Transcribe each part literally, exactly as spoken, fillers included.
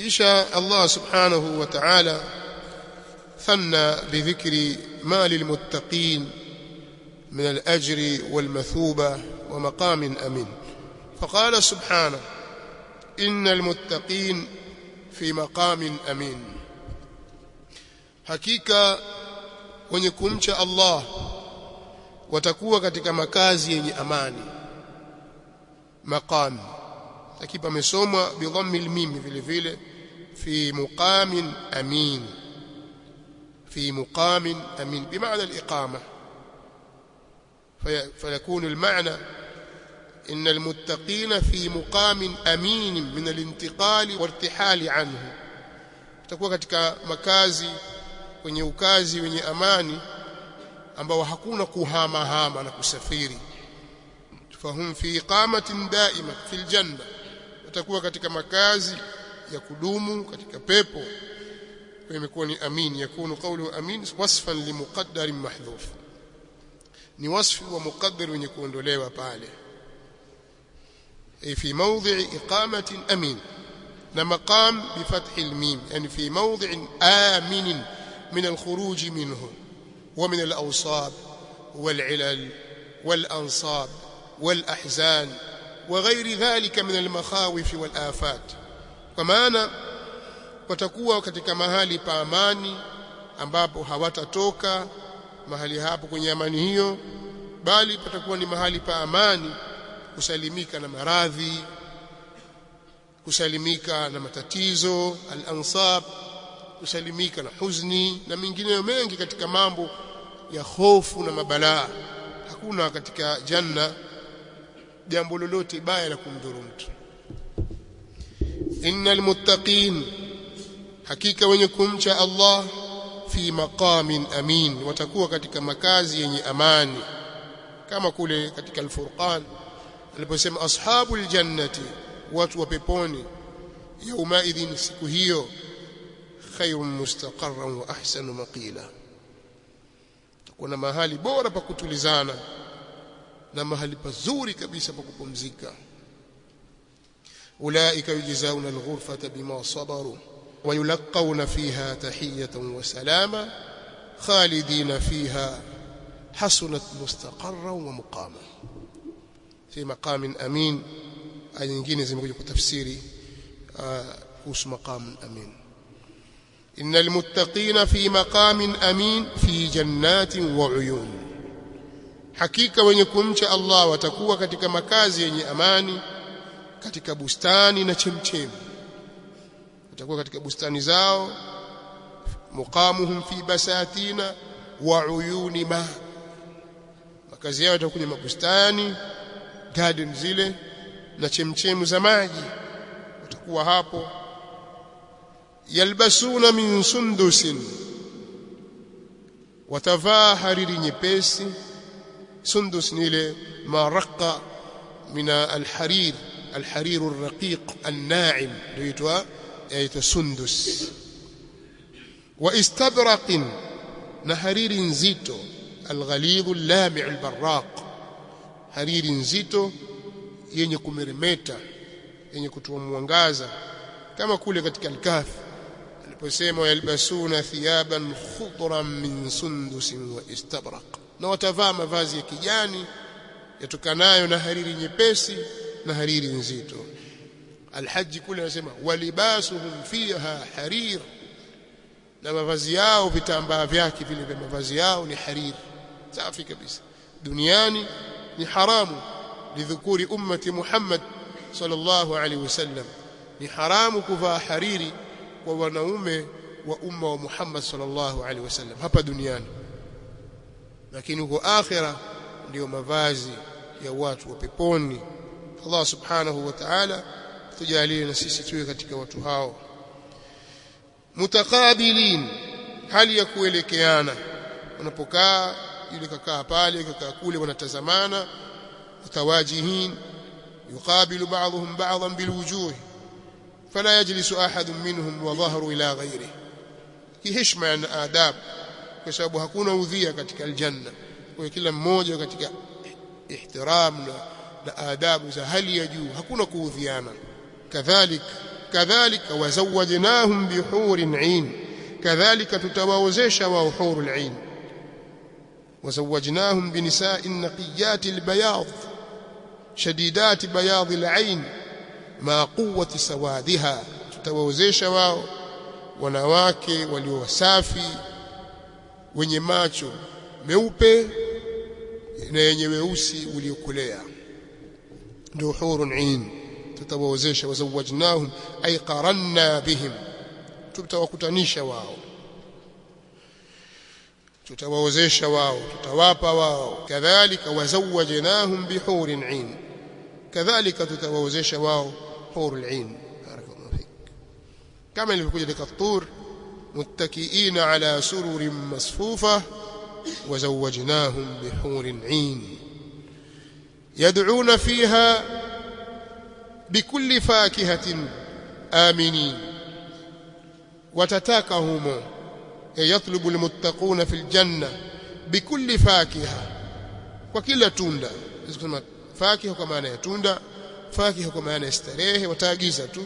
kisha Allah subhanahu wa ta'ala thanna bidhikri ma lilmuttaqin min al-ajri wal-mathuba wa maqamin amin faqala subhanahu innal muttaqin fi maqamin amin hakika wenye kumcha Allah watakuwa katika makazi yenye amani maqam akipa amesomwa bi dhammi al-mim vile vile fi muqamin amin في مقام أمين بمعنى الإقامة فيكون المعنى إن المتقين في مقام أمين من الانتقال والارتحال عنه تكون katika makazi wenye ukazi wenye amani ambao hakuna kuhama hama na kusafiri fahum fi iqamatin daima fil janna watakuwa katika makazi ya kudumu katika pepo imekuwa ni amin yakunu qawlu amin wasfan limuqaddarin mahdhuf ni wasfi wa muqaddar wenye kuondolewa pale ay fi mawdhi'i iqamatin amin na maqam bi fathi al-mim yani fi mawdhi'in amin min al-khuruj minhu wa min al-awsab wal-'ilal wal-ansab wal-ahzan wa ghayri dhalika min al-makhawif wal-afat kwa maana watakuwa katika mahali pa amani ambapo hawatatoka mahali hapo kwenye amani hiyo bali patakuwa ni mahali pa amani kusalimika na maradhi kusalimika na matatizo al-ansab kusalimika na huzuni na mengineyo mengi katika mambo ya hofu na mabalaa hakuna katika janna jambo lolote baya la kumdhuru mtu innal muttaqin hakika wenye kumcha Allah fi maqamin amin watakuwa katika makazi yenye amani kama kule katika al-Furqan aliposema ashabul jannati watu wa peponi yauma idhin siku hiyo khayrun mustaqarran wa ahsanu maqila kuna mahali bora pa kutulizana na mahali pazuri kabisa pa kupumzika ulaika yujzauna al-ghurfata bima sabaru ويلقون فيها تحية وسلاما خالدين فيها حسنت مستقرا ومقاما في مقام أمين أي nyingine zimekuja kutafsiri kuhusu maqam amin innal muttaqina fi maqamin amin fi jannatin wa uyun hakika wenye kumcha Allah watakuwa katika makazi yenye amani katika bustani na chemchemi watakuwa katika bustani zao muqamuhum fi basatina wa uyuni ma makazi yao yatakuwa kwenye mabustani garden zile na chemchemu za maji watakuwa hapo yalbasuna min sundusin watavaa hariri nyepesi sundus ni ile maraqa min alharir alharir arraqiq an-na'im ndio yaitwa sundus wa istabraqin na hariri nzito alghalidh allami' albarraq hariri nzito yenye kumeremeta yenye kutoa mwangaza kama kule katika al-Kahf aliposema yalbasuna thiyaban khudran min sundus wa istabraq na watavaa mavazi ya kijani yatokanayo na hariri nyepesi na hariri nzito الحج kule anasema walibasuhum fiha harir na mavazi yao vitambaa vyake vile vya mavazi yao ni harir safi kabisa duniani ni haramu lidhukuri ummati Muhammad sallallahu alaihi wasallam ni haramu kuvaa hariri kwa wanaume wa umma wa Muhammad sallallahu alaihi wasallam hapa duniani lakini huko akhira ndio mavazi ya watu wa peponi Allah subhanahu wa ta'ala tujalie na sisi tuwe katika watu hao mutakabilin hali ya kuelekeana wanapokaa yule kakaa pale kakaa kule wanatazamana mutawajihin yuqabilu ba'dhum ba'dhan bilwujuh fala yajlisu ahadun minhum wa dhahru ila ghayrihi kiheshima na adab kwa sababu hakuna udhia katika aljanna kwa kila mmoja katika ihtiram na adabu za hali ya juu hakuna kuudhiana kadhalik kadhalika wazawajnahum bihurin 'ain kadhalika tutawaozesha wao hurul 'ain وزوجناهم بنساء نقيات البياض شديدات بياض العين ما قوة سوادها tutawawezesha wao wanawake waliowasafi wenye macho meupe na yenye weusi uliokolea ndio hurun 'ain tutawawezesha wazawajnahum ay qaranna bihim tutawakutanisha wao tutawawezesha wao tutawapa wao kadhalika wazawajnahum bihurin 'ain kadhalika tutawawezesha wao hurul 'ain barakallahu fik kama ilivyokuja katika tur muttakiina ala sururin masfufa wazawajnahum bihurin 'ain yad'una fiha bikulli fakihatin aminin watatakahumu يطلب المتقون في الجنة بكل فاكهة وكل تunda kusema fakiha kwa maana ya tunda fakiha kwa maana ya starehe wataagiza tu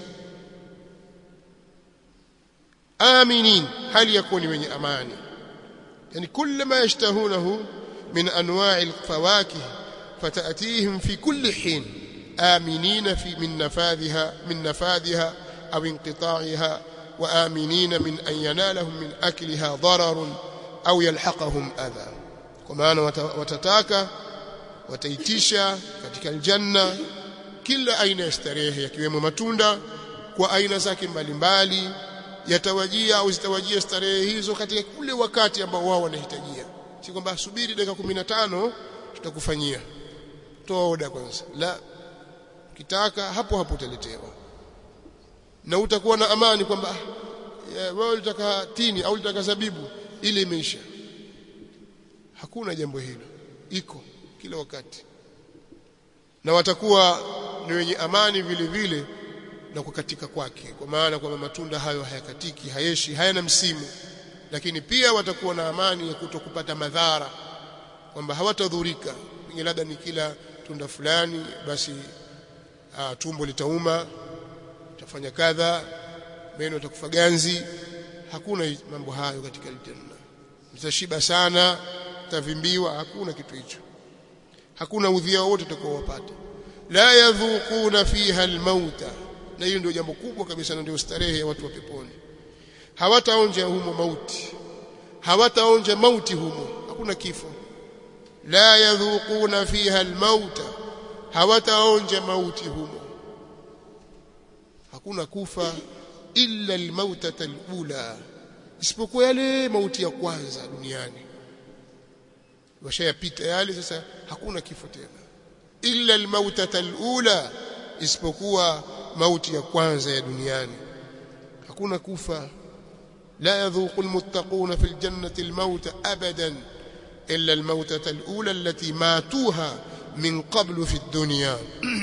aminin hali yakuni wenye amani yani kila ma yashtahunahu min anwa'i al-fawakih fata'tihim fi kulli hin aminina fi min nafadhiha min nafadhiha aw inqita'iha وآمنين من أن ينالهم من أكلها ضرر أو يلحقهم أذى كما وتتاكا wataitisha katika aljanna kila aina ya starehe yakiwemo matunda kwa aina zake mbalimbali yatawajia au zitawajia starehe hizo katika kule wakati ambao wao wanahitajia si kwamba subiri dakika kumi na tano tutakufanyia toa oda kwanza la kitaka hapo hapo utaletewa na utakuwa na amani kwamba wewe unataka tini au unataka zabibu ile imeisha hakuna jambo hilo iko kila wakati na watakuwa ni wenye amani vile vile na kukatika kwake kwa maana kwamba matunda hayo hayakatiki hayeshi hayana msimu lakini pia watakuwa na amani ya kutokupata madhara kwamba hawatadhurika pengine labda ni kila tunda fulani basi aa, tumbo litauma tafanya kadha meno utakufa ganzi hakuna mambo hayo katika aljanna mtashiba sana tavimbiwa hakuna kitu hicho hakuna udhia wote utakaowapata la yadhuquna fiha almauta na hiyo ndio jambo kubwa kabisa na ndio starehe ya watu wa peponi hawataonja humo mauti hawataonja mauti humo hakuna kifo la yadhuquna fiha almauta hawataonja mauti humo hakuna kufa illa almautata alula isipokuwa yale mauti ya kwanza duniani washayapita yale sasa hakuna kifo tena illa almautata alula isipokuwa mauti ya kwanza ya duniani hakuna kufa la yadhuqu almuttaquna fil jannati almauta abadan illa almautata alula allati matuha min qablu fi dunya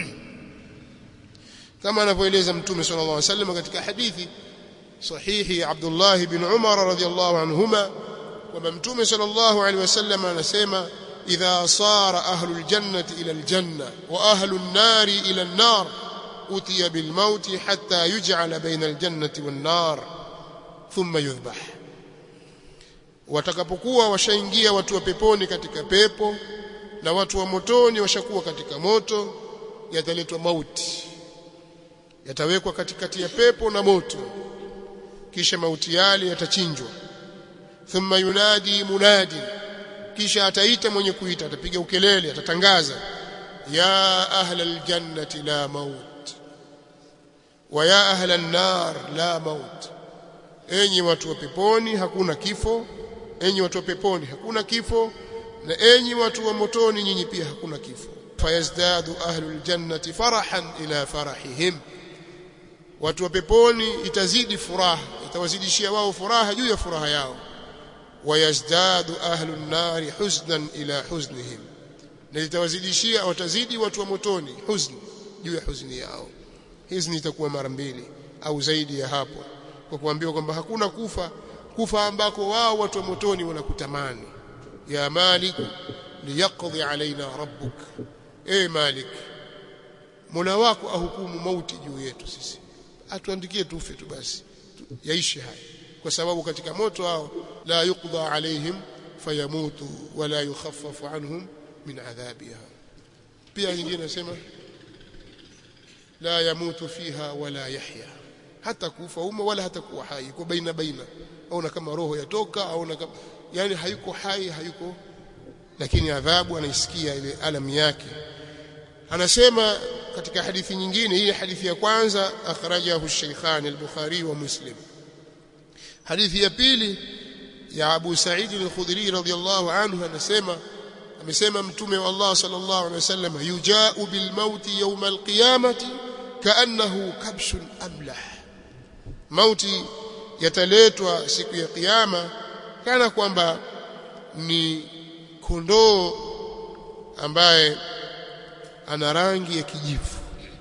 kama anavyoeleza mtume sallallahu alaihi wasallam katika hadithi sahihi Abdullah ibn Umar radhiyallahu anhuma kwamba mtume sallallahu alaihi wasallam anasema idha sara ahlul jannati ila aljanna wa ahlun nari ila an-nar utiya bil maut hatta yuj'ala bayna al-jannati wan-nar thumma yudhbah watakapokuwa washaingia watu wa peponi katika pepo na watu wa motoni washakuwa katika moto yataletwa mauti yatawekwa katikati ya pepo na moto kisha mauti yale yatachinjwa thumma yunadi munadi kisha ataita mwenye kuita atapiga ukelele atatangaza ya ahla aljannati la maut wa ya ahla an-nar la maut enyi watu wa peponi hakuna kifo enyi watu wa peponi hakuna kifo na enyi watu wa motoni nyinyi pia hakuna kifo fayazdadu ahlul jannati farahan ila farahihim watu wa peponi itazidi furaha itawazidishia wao furaha juu ya furaha yao wayazdadu ahlun nari huznan ila huznihim na itawazidishia watazidi watu wa motoni huzn juu ya huzuni yao hizi itakuwa mara mbili au zaidi ya hapo kwa kuambiwa kwamba hakuna kufa kufa ambako wao watu wa motoni wanakutamani ya malik liyaqdi alaina rabbuk e malik mola wako ahukumu mauti juu yetu sisi atuandikie tufe tu basi yaishi haya, kwa sababu katika moto hao la yuqda alaihim fayamutu wala yukhaffafu anhum min adhabiha. Pia nyingine nasema la yamutu fiha wala yahya, hata kufa humo wala hata kuwa hai, iko baina baina, au kama roho yatoka au kama yani hayuko hai hayuko, lakini adhabu anaisikia ile alam yake. Anasema katika hadithi nyingine, hii hadithi ya kwanza akhrajahu Shaykhan al-Bukhari wa Muslim. Hadithi ya pili ya Abu Sa'id al-Khudri radhiyallahu anhu anasema, amesema mtume wa Allah sallallahu alaihi wasallam, yuja'u bil mauti yawm al-qiyamati kaannahu kabshun amlah, mauti yataletwa siku ya kiyama kana kwamba ni kondoo ambaye ana rangi ya kijivu,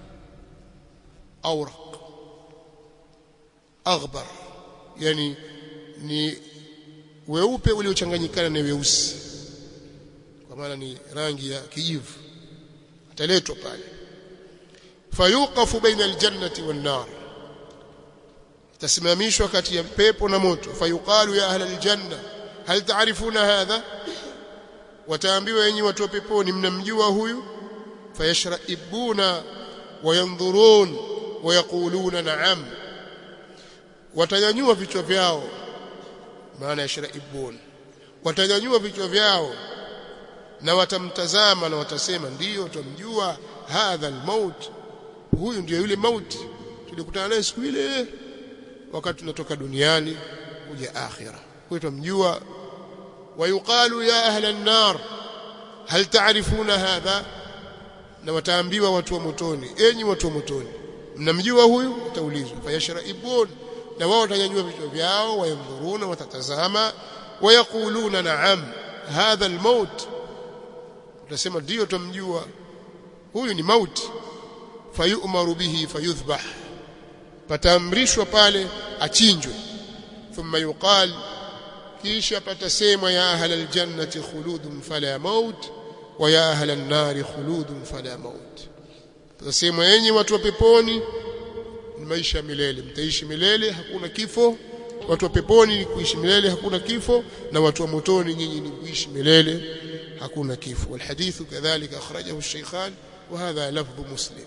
awraq aghbar, yani ni weupe uliochanganyikana na weusi, kwa maana ni rangi ya kijivu. Ataletwa pale, fayuqafu baina aljannati wan nar, tasimamishwa kati ya pepo na moto. Fayuqalu ya ahla aljanna hal ta'rifuna hadha, wataambiwa enyi watu wa peponi, mnamjua huyu? Fayashra'ibuna wayanzurun wayaquluna na'am, watanyanyua vichwa vyao, maana yashra'ibun, watanyanyua vichwa vyao na watamtazama na watasema ndiyo tumjua, hadha almaut, huyu ndiyo yule mauti tulikutana naye siku ile wakati tunatoka duniani kuja akhira, huyu tumjua. Wayuqalu ya ahla an-nar hal ta'rifuna hadha, na wataambiwa watu wa motoni, enyi watu wa motoni, mnamjua huyu? Utaulizwa. Fayashra'ibun, na wao watanyanyua vichwa vyao, wayanzuruna, watatazama, wayaquluna na'am hadha almaut, utasema ndio tumjua, huyu ni mauti. Fayu'maru bihi fayudhbah, pataamrishwa pale achinjwe. Thumma yuqal, kisha patasemwa ya ahla aljannati khuludun fala maut wa ya ahla an-nar khuludun fala maut, patasemwa enyi watu wa peponi ni maisha milele, mtaishi milele hakuna kifo. Watu wa peponi ni kuishi milele hakuna kifo, na watu wa motoni nyinyi ni kuishi milele hakuna kifo. Walhadithu kadhalika akhrajahu ash-Shaykhan wa hadha lafdhu Muslim.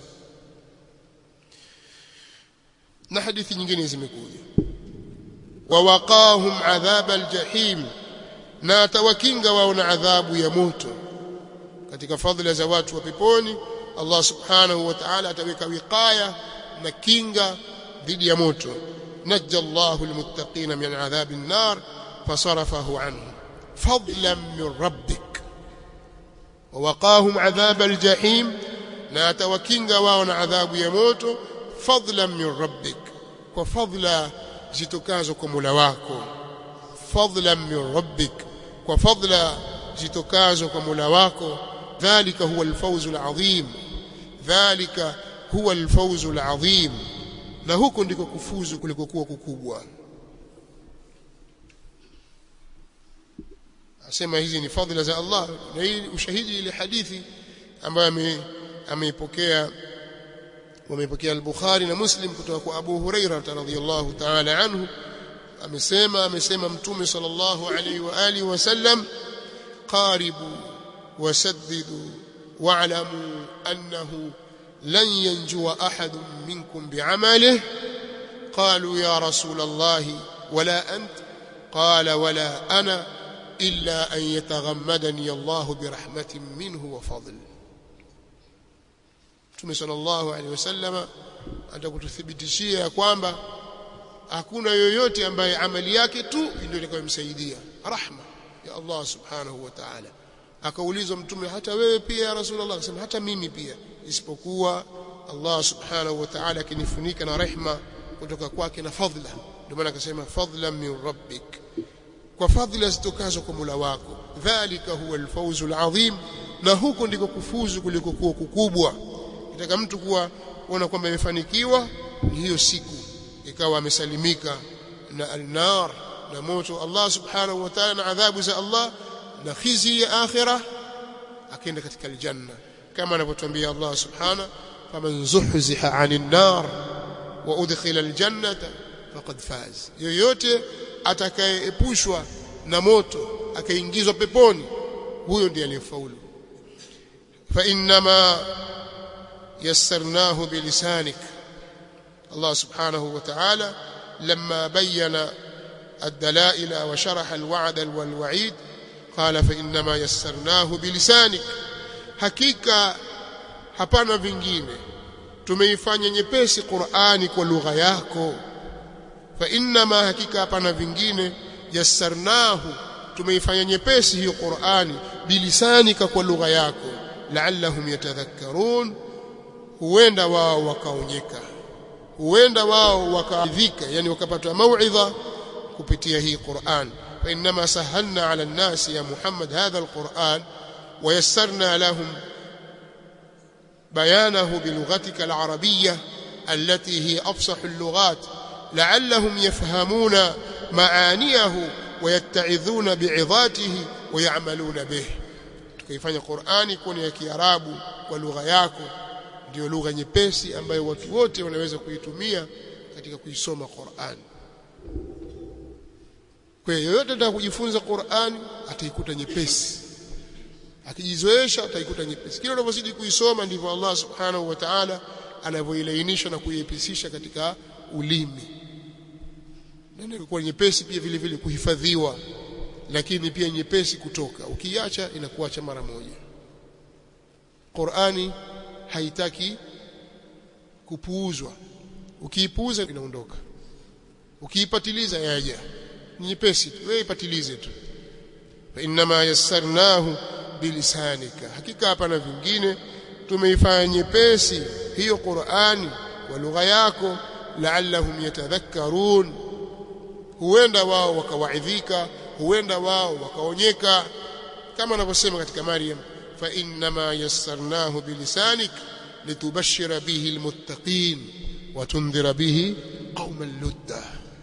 Na hadithi nyingine zimekuja, wa waqahum adhab al-jahim, na atawakinga wao na adhabu ya moto. Katika fadhila za watu wa peponi, Allah subhanahu wa ta'ala ataweka wiqaya na kinga dhidi ya moto. najja Allahu al-muttaqina min adhabi an-nar fasarafahu anhu fadlan min rabbik, wa waqahum adhab al-jahim, na atawakinga wao na adhabu ya moto, fadlan min rabbik, kwa fadla zitokazo kwa Mola wako. Fadlan min rabbik, kwa fadla zitokazo kwa Mola wako. Dhalika huwa al-fawzu al-azim, dhalika huwa al-fawzu al-azim, na huko ndiko kufuzu kulikokuwa kukubwa. Asema hizi ni fadhila za Allah, na hii ushahidi ile hadithi ambayo ameipokea wamepokea al-Bukhari na Muslim kutoka kwa Abu Hurairah radhiyallahu ta'ala anhu. Amesema amesema Mtume sallallahu alayhi wa alihi wasallam, qaribu wasaddidu wa'lamu annahu lan yanjua ahadun minkum bi'amalihi. qalu ya rasul Allah wala ant, qala wala ana illa an yataghammadani Allah birahmatin minhu wa fadl. Mtume sallallahu alaihi wasallam atakututhibitishia kwamba hakuna yoyote ambaye amali yake tu ndio itakayomsaidia rahma ya Allah subhanahu wa ta'ala. Akaulizwa Mtume, hata wewe pia ya Rasulullah? Akasema hata mimi pia, isipokuwa Allah subhanahu wa ta'ala akinifunika na rehma kutoka kwake na fadhila. Ndio maana akasema fadlan min rabbik, kwa fadhila zitokazo kwa Mola wako. Dhalika huwa al-fawzu al-azim, na huko ndiko kufuzu kulikokuwa kukubwa. Kitaka mtu kuwa kuona kwamba amefanikiwa, ni hiyo siku ikawa amesalimika na al-nar, na moto Allah subhanahu wa ta'ala, na adhabu za Allah na khizi ya akhirah, akaenda katika aljanna, kama anavyotuambia Allah subhanahu, faman zuhziha 'anil nar wa udkhila aljannata faqad faz, yoyote atakayeepushwa na moto akaingizwa peponi, huyo ndiye aliyefaulu. Fa innama yassarnahu bilisanik. Allah subhanahu wa ta'ala لما بين الدلائل وشرح الوعد والوعيد قال فإنما يسرناه بلسانك, hakika hapana vingine tumeifanya nyepesi Qur'ani kwa lugha yako. Fa innama, hakika hapana vingine, yassarnahu, tumeifanya nyepesi hiyo Qur'ani, bilisanika, kwa lugha yako, la'allahum yatadhakkarun, huenda wao wakaonyeka, huenda wao wakaadhika, yani wakapata mauidha kupitia hii Qur'an. Fa innama sahalna 'ala an-nasi ya Muhammad hadha al-Qur'an wa yassarna lahum bayanahu bilughatika al-arabiyyah allati hiya afsahu al-lughat la'allahum yafhamuna ma'aniyahu wa yatta'idhuna bi'idhatihi wa ya'maluna bih. Tukaifanya Qur'ani kuwa ya Kiarabu kwa lugha yako, ndio lugha nyepesi ambayo watu wote wanaweza kuitumia katika kuisoma Qur'an. Kwa hiyo yote anataka kujifunza Qur'an ataikuta nyepesi, akijizoesha ataikuta nyepesi. Kila unapozidi kuisoma ndivyo Allah subhanahu wa ta'ala anavyoilainisha na kuiepesisha katika ulimi, na inakuwa nyepesi pia vile vile kuhifadhiwa, lakini pia nyepesi kutoka, ukiacha inakuacha mara moja. Qur'ani haitaki kupuuzwa, ukiipuuza inaondoka, ukiipatiliza yaja, nyepesi tu, wewe ipatilize tu. Fa inma yassarnahu bilisanika, hakika hapana vingine tumeifanya nyepesi hiyo Qur'ani kwa lugha yako, la'allahum yatadhakkarun, huenda wao wakawaidhika, huenda wao wakaonyeka, kama anavyosema katika Maryam, fa inma yassarnahu bilisanik litubashshira bihi almuttaqin wa tundhira bihi qauman ludda,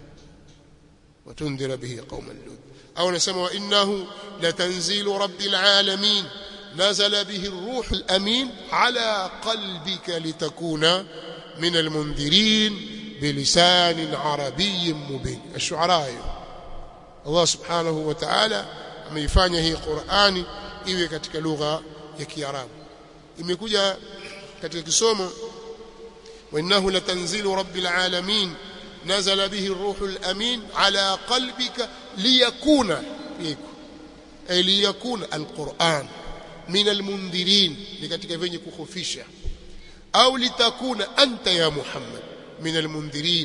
wa tundhira bihi qauman ludda. Au anasema wa innahu latanzilu rabbil alamin nazala bihi ar-ruh al-amin ala qalbika litakuna min al-mundhirin bilisanin arabiyyin mubin. Ash-Shu'ara. Allah subhanahu wa ta'ala ameifanya hii Qur'ani iwe katika lugha ya Kiarabu. Imekuja katika kisomo wa innahu latanzilu rabbil alamin nazala bihi ar-ruhul amin ala qalbika liyakuna fiku, ay liyakuna al-Qur'an min al-mundhirin, ni katika venye kukhofisha, au litakuna anta ya Muhammad min al-mundhirin.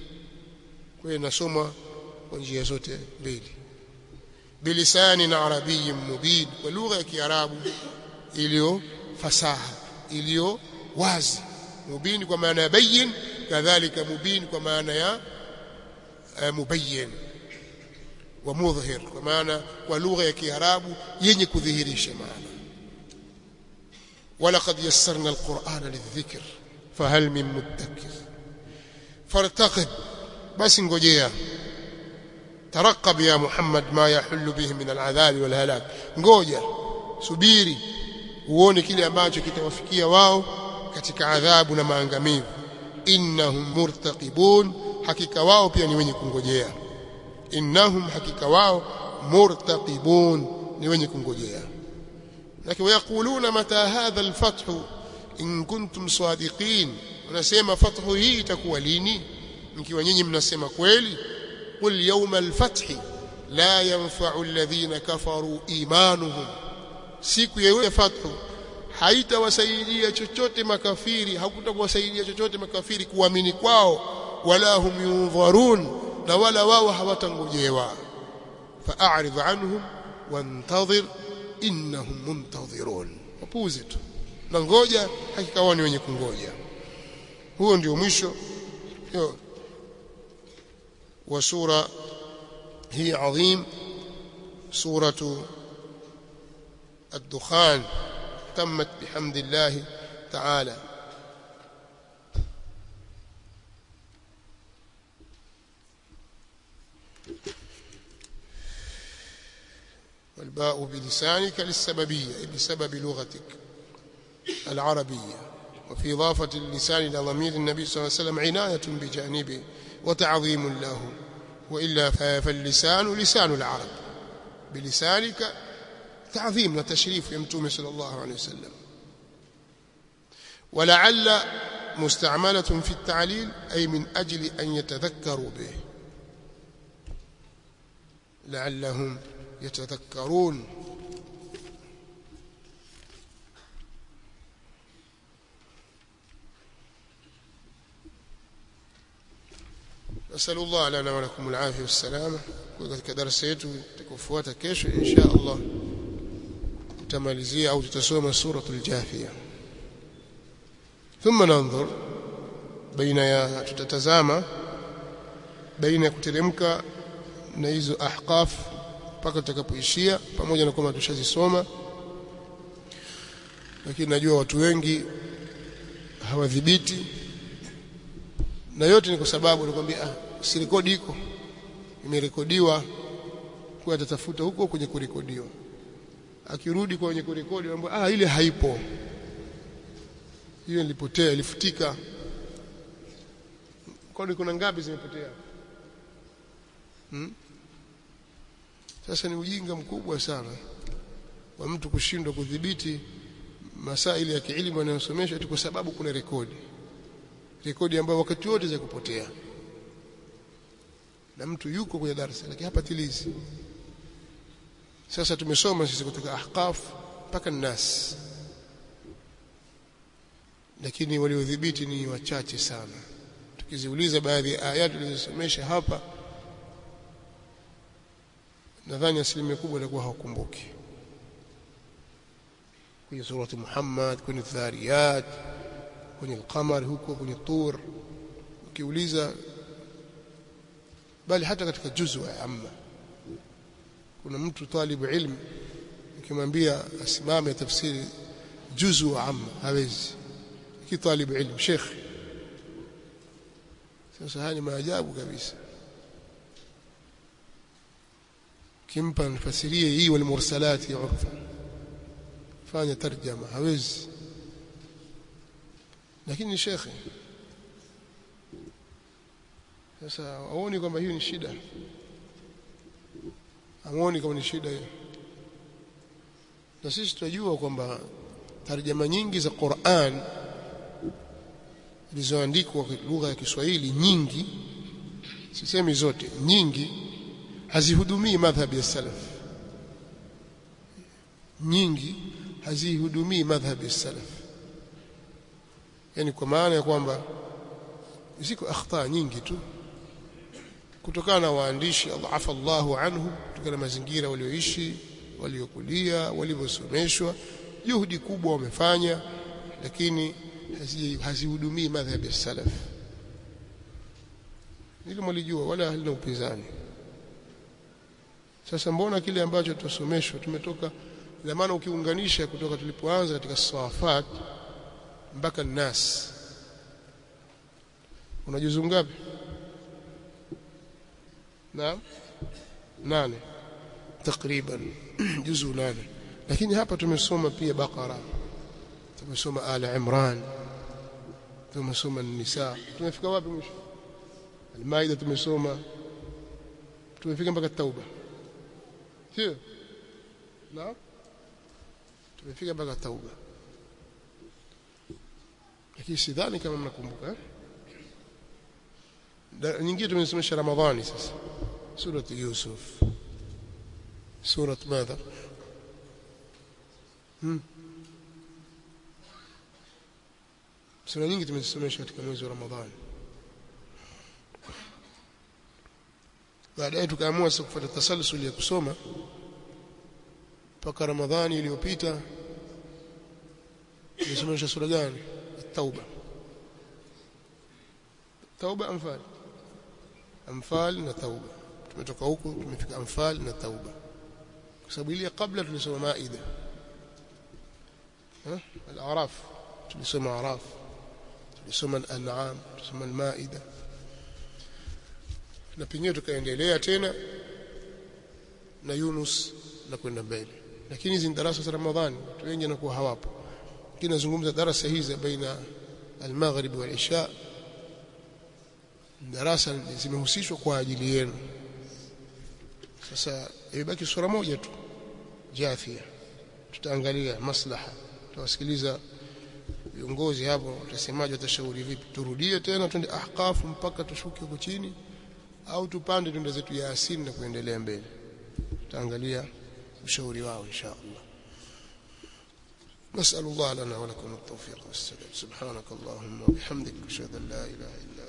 Kwa hiyo nasoma kwa njia zote mbili, bilisanin arabiyyin mubin, kwa lugha ya Kiarabu iliyo fasaha, iliyo wazi. Mubin kwa maana ya bayyin, kadhalika mubin kwa maana ya mubayyin, wa mudhhir kwa maana kwa lugha ya Kiarabu yenye kudhihirisha maana. walaqad yassarna alqur'ana lidhikr fahal min mudakkir fartaqib, basi ngojea, taraqab ya Muhammad ma yahullu bihi min al'adhab wal halak, ngoja subiri uone kile ambacho kitawafikia wao katika adhabu na maangamivu. Innahum murtaqibun, hakika wao pia ni wenye kungojea. Innahum, hakika wao, murtaqibun, ni wenye kungojea. Lakini wayakuluna mata hadha alfathu in kuntum sadiqin, wanasema fathu hii itakuwa lini mkiwa nyinyi mnasema kweli. Qul yawma alfathi la yanfa'u alladhina kafaru imanuhum, siku ya fathu haitawasaidia chochote makafiri, hakutawasaidia chochote makafiri kuamini kwao, wala hum yunzarun, na wala wao hawatangojewa. Fa'arid anhum wantadhir innahum muntadhirun, wapuuze tu na ngoja, hakika wao ni wenye kungoja. Huo ndio mwisho wa sura hii adhim, suratu الدخان. تمت بحمد الله تعالى. والباء بلسانك للسببية، بسبب لغتك العربية. وفي إضافة اللسان إلى ضمير النبي صلى الله عليه وسلم عناية بجانبه وتعظيم له، وإلا فاللسان لسان العرب، بلسانك تعظيم وتشريف يمتوم صلى الله عليه وسلم. ولعل مستعملة في التعليل أي من أجل أن يتذكروا به، لعلهم يتذكرون. نسأل الله لنا ولكم العافية والسلامة. katika darasa yetu tukufuata kesho insha Allah tutamalizia au tutasoma suratul Jathia. Thumma nanzur baina ya tutatazama baina ya kuteremka na hizo ahqaf mpaka tutakapoishia, pamoja na kwamba tushazisoma, lakini najua watu wengi hawadhibiti, na yote ni kwa sababu nakwambia ah, si rekodi iko imerekodiwa, kwa atatafuta huko kwenye kurekodiwa, akirudi kwenye kurekodi anamwambia ah, ile haipo, hiyo ilipotea, ilifutika. Kwani kuna ngapi zimepotea? Hmm? Sasa ni ujinga mkubwa sana wa mtu kushindwa kudhibiti masaili ya kielimu anayosomesha tu kwa sababu kuna rekodi, rekodi ambayo wakati wote za kupotea, na mtu yuko kwenye darasa lakini hapatilizi. Sasa tumesoma sisi kutoka Ahqaf mpaka Nas, lakini waliodhibiti ni wachache sana. Tukiziuliza baadhi ya aya tulizosomesha hapa, nadhani asilimia kubwa itakuwa hawakumbuki. Kwenye surati Muhammad, kwenye Dhariyat, kwenye Al-Qamar, huko kwenye Tur, ukiuliza, bali hata katika juzu ya amma, kuna mtu talibu ilmu ukimwambia asimame tafsiri juzu wa amma hawezi, ki talibu ilmu sheikh. Sasa haya ni maajabu kabisa. Kimpa nafasirie hii wal mursalati urfa, fanya tarjama hawezi, lakini ni shekhi. Sasa aoni kwamba hiyo ni shida, aoni kama ni shida hiyo. Na sisi tunajua kwamba tarjama nyingi za Qur'an zilizoandikwa kwa lugha ya Kiswahili, nyingi, sisemi zote, nyingi hazihudumii madhhabi ya salaf, nyingi hazihudumii madhhabi ya salaf. Yani kwa maana ya kwamba ziko akhta nyingi tu kutokana na waandishi, Allah afa Allahu anhu, kutokana na mazingira walioishi, waliokulia, walivyosomeshwa, juhudi kubwa wamefanya, lakini hazihudumii madhhabi ya salaf. Hilo mlijua, wala halina upinzani. Sasa mbona kile ambacho tusomeshwa tumetoka, ina maana ukiunganisha kutoka tulipoanza katika Safat mpaka Nas, una juzu ngapi? Naam, nane takriban, juzu nane. Lakini hapa tumesoma pia Baqara, tumesoma Ala Imran, tumesoma Nisa, tumefika wapi mwisho? Al-Maida tumesoma, tumefika mpaka Tauba, sio? Naam, tumefika mpaka Tauba. Lakini sidhani kama mnakumbuka. Nyingine tumesomesha Ramadhani. Sasa surati Yusuf, surat madha? Hmm. Sura nyingi tumesomesha katika mwezi wa Ramadhani. Baadaye tukaamua sasa kufuata tasalsul ya kusoma mpaka Ramadhani iliyopita. Tumesomesha sura gani? Tauba. Tauba, Anfal. Anfal na Tauba. Tumetoka huko tumefika Anfal na Tauba, kwa sababu ile kabla tulisoma Maida, eh, Al-A'raf, tulisoma A'raf, tulisoma Al-An'am, tulisoma Al-Maida, na pengine tukaendelea tena na Yunus na kwenda mbele. Lakini hizi darasa za Ramadhani watu wengi wanakuwa hawapo, kinazungumza darasa hizi baina al-maghrib wal-isha darasa zimehusishwa kwa ajili yenu. Sasa ibaki sura moja tu Jathia, tutaangalia maslaha, tutawasikiliza viongozi hapo utasemaje, utashauri vipi, turudie tena twende Ahqaf mpaka tushuke huko chini au tupande twende zetu ya Yasin na kuendelea mbele. Tutaangalia ushauri wao insha Allah. نسأل الله لنا ولكم التوفيق والسداد. سبحانك اللهم وبحمدك أشهد أن لا إله إلا